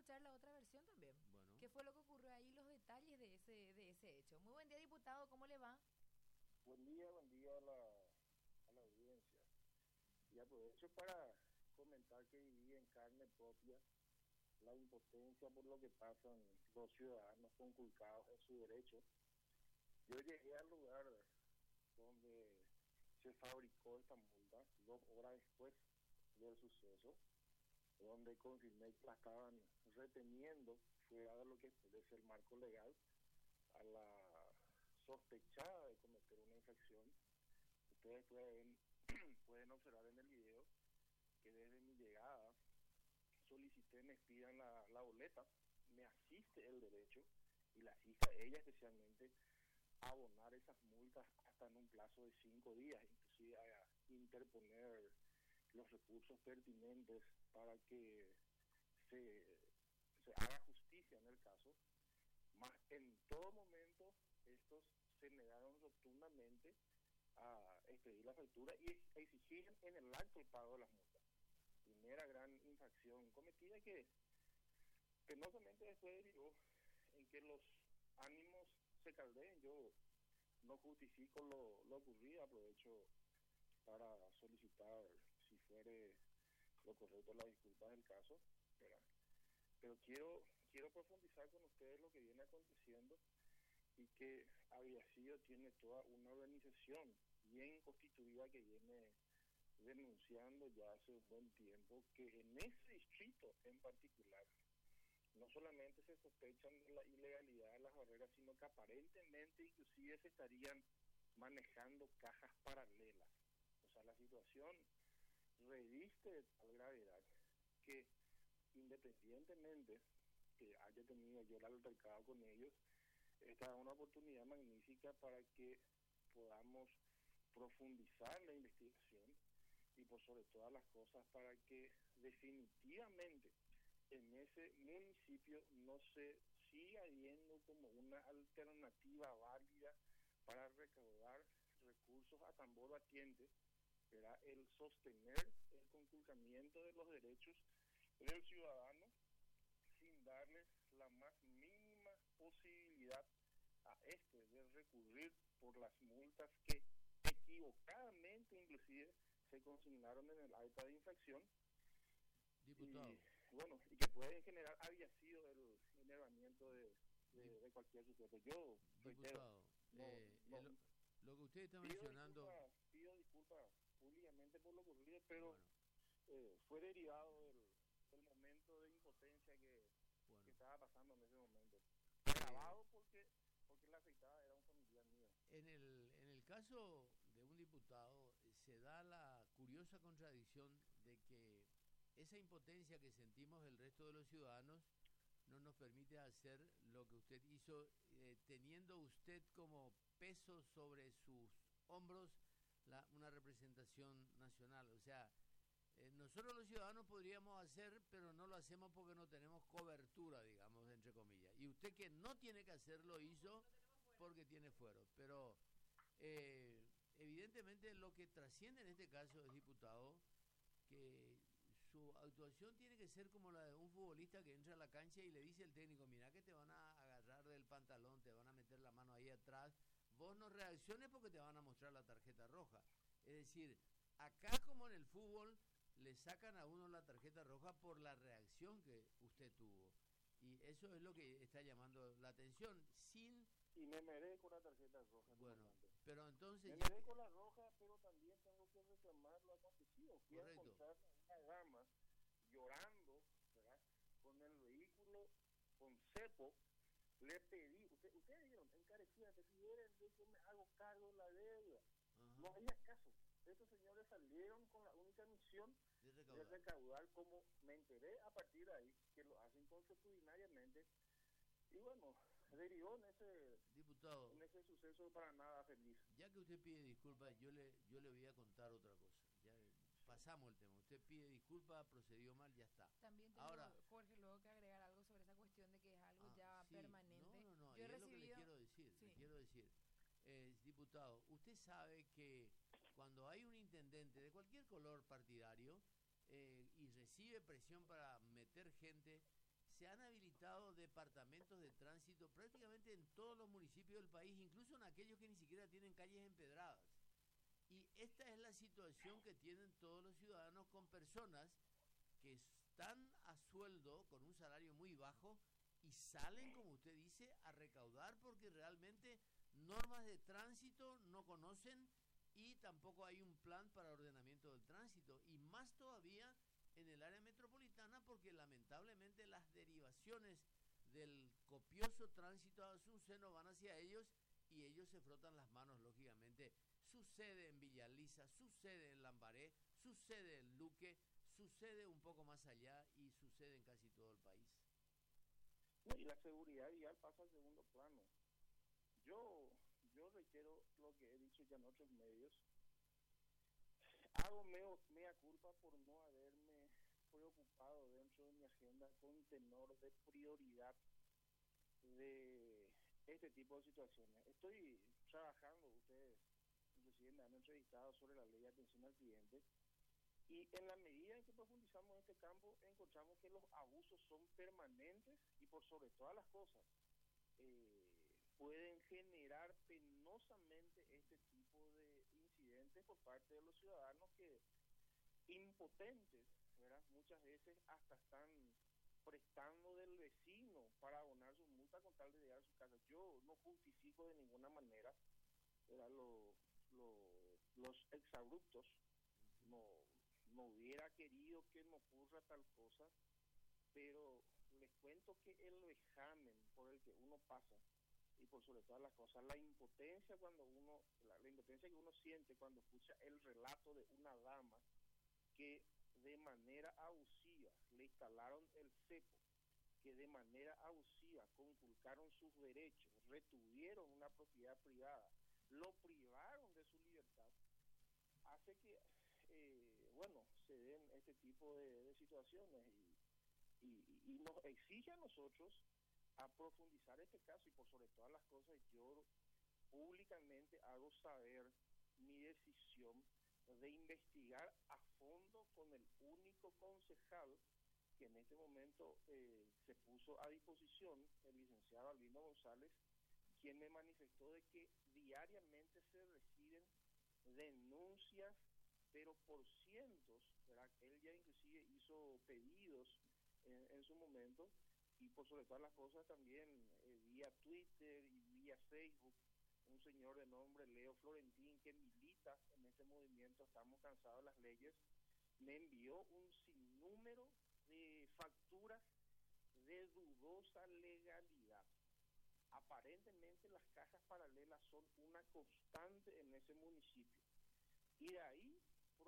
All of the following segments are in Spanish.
escuchar la otra versión también. Bueno, ¿Qué fue lo que ocurrió ahí, los detalles de ese hecho? Muy buen día, diputado, ¿cómo le va? Buen día a la audiencia. Y aprovecho para comentar que viví en carne propia la impotencia por lo que pasan los ciudadanos conculcados en su derecho. Yo llegué al lugar donde se fabricó esta multa 2 horas después del suceso, donde confirmé que la estaban reteniendo fuera de lo que es el marco legal a la sospechada de cometer una infracción. Ustedes pueden observar en el video que desde mi llegada solicité me expidan la boleta, me asiste el derecho y la asista ella especialmente a abonar esas multas hasta en un plazo de 5 días, inclusive a interponer los recursos pertinentes para que se haga justicia en el caso. Más en todo momento estos se negaron rotundamente a expedir la factura y exigían en el acto el pago de las multas. Primera gran infracción cometida que penosamente después derivó en que los ánimos se caldeen. Yo no justifico lo ocurrido, aprovecho para solicitar, si fuere lo correcto, las disculpas del caso, pero quiero profundizar con ustedes lo que viene aconteciendo y que Aviación tiene toda una organización bien constituida que viene denunciando ya hace un buen tiempo que en ese distrito en particular no solamente se sospechan de la ilegalidad de las barreras, sino que aparentemente inclusive se estarían manejando cajas paralelas. O sea, la situación reviste de tal gravedad que independientemente que haya tenido yo el altercado con ellos, esta es una oportunidad magnífica para que podamos profundizar la investigación y por sobre todas las cosas para que definitivamente en ese municipio no se siga viendo como una alternativa válida para recaudar recursos a tambor batiente, será el sostener el conculcamiento de los derechos del ciudadano sin darles la más mínima posibilidad a de recurrir por las multas que equivocadamente inclusive se consignaron en el acta de infracción. diputado. Y que pueden generar había sido el enervamiento de cualquier sujeto. Yo Diputado, lo que usted está mencionando... Pido disculpas públicamente por lo ocurrido, pero bueno, fue derivado del momento de impotencia que estaba pasando en ese momento. Grabado porque la afectada era un familiar mío. En el caso de un diputado se da la curiosa contradicción de que esa impotencia que sentimos el resto de los ciudadanos no nos permite hacer lo que usted hizo, teniendo usted como peso sobre sus hombros una representación nacional. O sea, nosotros los ciudadanos podríamos hacer, pero no lo hacemos porque no tenemos cobertura, digamos, entre comillas. Y usted, que no tiene que hacerlo, hizo porque tiene fuero. Pero evidentemente lo que trasciende en este caso es, diputado, que su actuación tiene que ser como la de un futbolista que entra a la cancha y le dice al técnico: mira que te van a agarrar del pantalón, te van a meter la mano ahí atrás, vos no reacciones porque te van a mostrar la tarjeta roja. Es decir, acá como en el fútbol le sacan a uno la tarjeta roja por la reacción que usted tuvo, y eso es lo que está llamando la atención. Y me merezco la tarjeta roja. Bueno, pero entonces... Me merezco la roja, pero también tengo que reclamar lo acontecido. Fui a encontrar una dama llorando, ¿verdad?, con el vehículo con cepo. Le pedí, ustedes dijeron encarecidamente, si quieren yo me hago cargo de la deuda. No había caso. Estos señores salieron con la única misión de recaudar, como me enteré a partir de ahí, que lo hacen consuetudinariamente. Y bueno, derivó en ese suceso para nada feliz. Ya que usted pide disculpas, yo le voy a contar otra cosa. Ya pasamos el tema. Usted pide disculpas, procedió mal, ya está. También tengo, ahora, Jorge, luego que agregar algo sobre esa cuestión de que es algo ya permanente. No, yo es lo que le quiero decir. Diputado, usted sabe que cuando hay un intendente de cualquier color partidario y recibe presión para meter gente, se han habilitado departamentos de tránsito prácticamente en todos los municipios del país, incluso en aquellos que ni siquiera tienen calles empedradas. Y esta es la situación que tienen todos los ciudadanos con personas que están a sueldo con un salario muy bajo y salen, como usted dice, a recaudar porque realmente normas de tránsito no conocen y tampoco hay un plan para ordenamiento del tránsito. Y más todavía en el área metropolitana porque lamentablemente las derivaciones del copioso tránsito a Asunción van hacia ellos y ellos se frotan las manos, lógicamente. Sucede en Villaliza, sucede en Lambaré, sucede en Luque, sucede un poco más allá y sucede en casi todo el país. Y la seguridad vial pasa al segundo plano. Yo reitero lo que he dicho ya en otros medios. Hago mea culpa por no haberme preocupado dentro de mi agenda con tenor de prioridad de este tipo de situaciones. Estoy trabajando, ustedes inclusive me han entrevistado sobre la ley de atención al cliente, y en la medida en que profundizamos en este campo encontramos que los abusos son permanentes y por sobre todas las cosas pueden generar penosamente este tipo de incidentes por parte de los ciudadanos que impotentes, ¿verdad? Muchas veces hasta están prestando del vecino para abonar su multa con tal de llegar a su casa. Yo no justifico de ninguna manera, ¿verdad? Los exabruptos, no hubiera querido que me ocurra tal cosa, pero les cuento que el vejamen por el que uno pasa y por sobre todas las cosas, la impotencia la impotencia que uno siente cuando escucha el relato de una dama que de manera abusiva le instalaron el cepo, que de manera abusiva conculcaron sus derechos, retuvieron una propiedad privada, lo privaron de su libertad, hace que se den este tipo de situaciones y nos exige a nosotros a profundizar este caso. Y por sobre todas las cosas yo públicamente hago saber mi decisión de investigar a fondo con el único concejal que en este momento se puso a disposición, el licenciado Albino González, quien me manifestó de que diariamente se reciben denuncias, pero por cientos, ¿verdad? Él ya inclusive hizo pedidos en su momento, y por sobre todas las cosas también vía Twitter y vía Facebook, un señor de nombre Leo Florentín, que milita en este movimiento Estamos Cansados de las Leyes, me envió un sinnúmero de facturas de dudosa legalidad. Aparentemente las cajas paralelas son una constante en ese municipio, y de ahí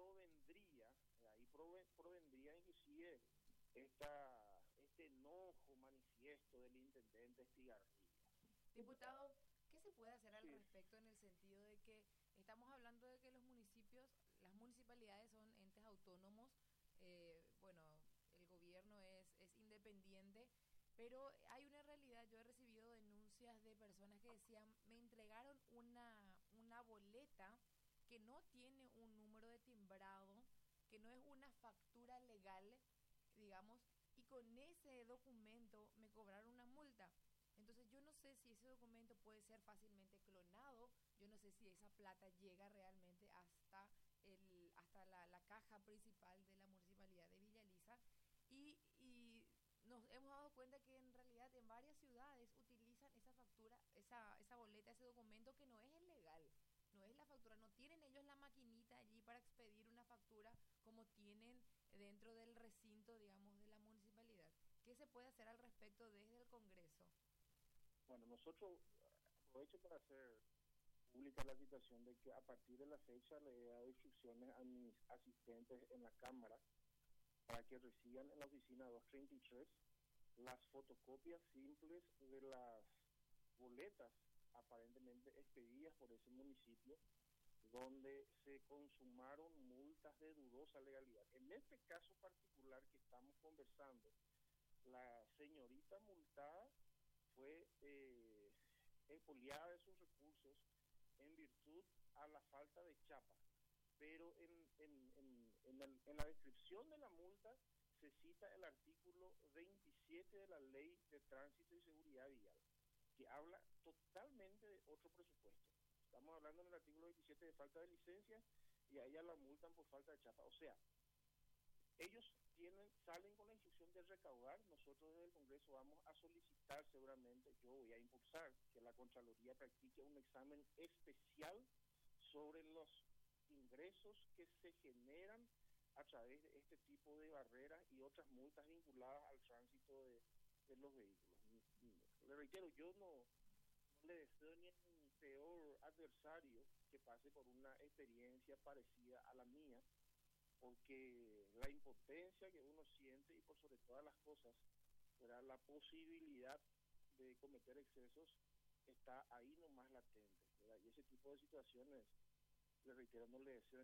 provendría inclusive este enojo manifiesto del intendente Estigarribia. Diputado, ¿qué se puede hacer al respecto en el sentido de que estamos hablando de que los municipios, las municipalidades son entes autónomos, el gobierno es independiente, pero hay una realidad? Yo he recibido denuncias de personas que decían, me entregaron una boleta que no tiene un número de timbrado, que no es una factura legal, digamos, y con ese documento me cobraron una multa. Entonces yo no sé si ese documento puede ser fácilmente clonado, yo no sé si esa plata llega realmente hasta la caja principal de la municipalidad de Villaliza, y nos hemos dado cuenta que en realidad en varias ciudades utilizan esa factura, esa boleta, ese documento que no es el legal, no es la factura, no tienen ellos la maquinita allí para expedir una factura como tienen dentro del recinto, digamos, de la municipalidad. ¿Qué se puede hacer al respecto desde el Congreso? Bueno, nosotros aprovecho para hacer pública la situación de que a partir de la fecha le he dado instrucciones a mis asistentes en la Cámara para que reciban en la oficina 233 las fotocopias simples de las boletas aparentemente expedidas por ese municipio, donde se consumaron multas de dudosa legalidad. En este caso particular que estamos conversando, la señorita multada fue expoliada de sus recursos en virtud a la falta de chapa, pero en la descripción de la multa se cita el artículo 27 de la Ley de Tránsito y Seguridad Vial, que habla totalmente de otro presupuesto. Estamos hablando en el artículo 27 de falta de licencia y a ella la multan por falta de chapa. O sea, ellos salen con la instrucción de recaudar. Nosotros desde el Congreso vamos a solicitar seguramente, yo voy a impulsar que la Contraloría practique un examen especial sobre los ingresos que se generan a través de este tipo de barreras y otras multas vinculadas al tránsito de los vehículos. Le reitero, yo no le deseo ni a mi peor adversario que pase por una experiencia parecida a la mía, porque la impotencia que uno siente y por sobre todas las cosas, ¿verdad?, la posibilidad de cometer excesos está ahí nomás latente, ¿verdad? Y ese tipo de situaciones, le reitero, no le deseo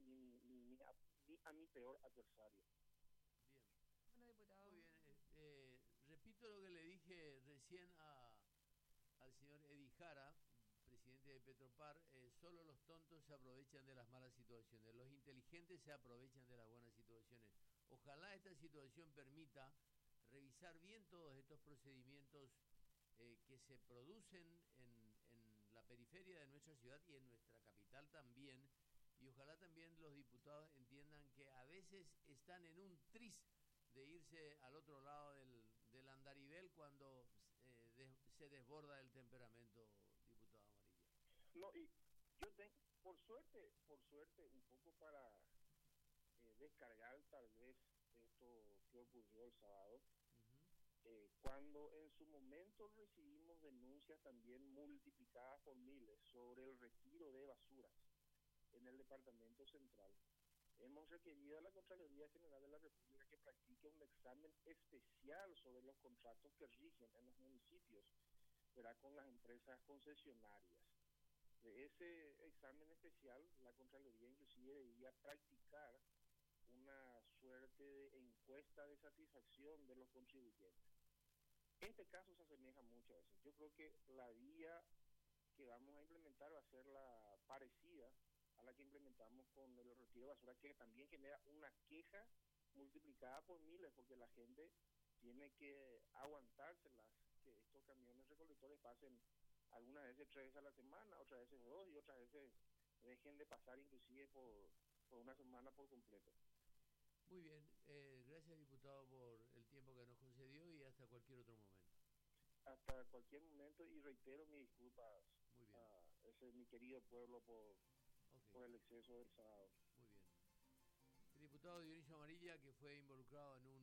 ni a mi peor adversario. Bien. Bueno, diputado. Muy bien. Repito lo que le dije recién al señor Edi Jara, presidente de Petropar. Solo los tontos se aprovechan de las malas situaciones, los inteligentes se aprovechan de las buenas situaciones. Ojalá esta situación permita revisar bien todos estos procedimientos que se producen en la periferia de nuestra ciudad y en nuestra capital también, y ojalá también los diputados entiendan que a veces están en un tris de irse al otro lado del andarivel cuando se desborda el temperamento, diputado Amarilla. No, y yo tengo, por suerte, un poco para descargar tal vez esto que ocurrió el sábado, cuando en su momento recibimos denuncias también multiplicadas por miles sobre el retiro de basuras en el departamento central. Hemos requerido a la Contraloría General de la República que practique un examen especial sobre los contratos que rigen en los municipios, ¿verdad?, con las empresas concesionarias. De ese examen especial, la Contraloría inclusive debía practicar una suerte de encuesta de satisfacción de los contribuyentes. Este caso se asemeja mucho a eso. Yo creo que la vía que vamos a implementar va a ser la parecida a la que implementamos con el retiro de basura, que también genera una queja multiplicada por miles, porque la gente tiene que aguantárselas, que estos camiones recolectores pasen algunas veces 3 veces a la semana, otras veces 2 y otras veces dejen de pasar inclusive por una semana por completo. Muy bien, gracias diputado por el tiempo que nos concedió y hasta cualquier otro momento. Hasta cualquier momento, y reitero mis disculpas a ese mi querido pueblo por el exceso del sábado. Muy bien. El diputado Dionisio Amarilla, que fue involucrado en un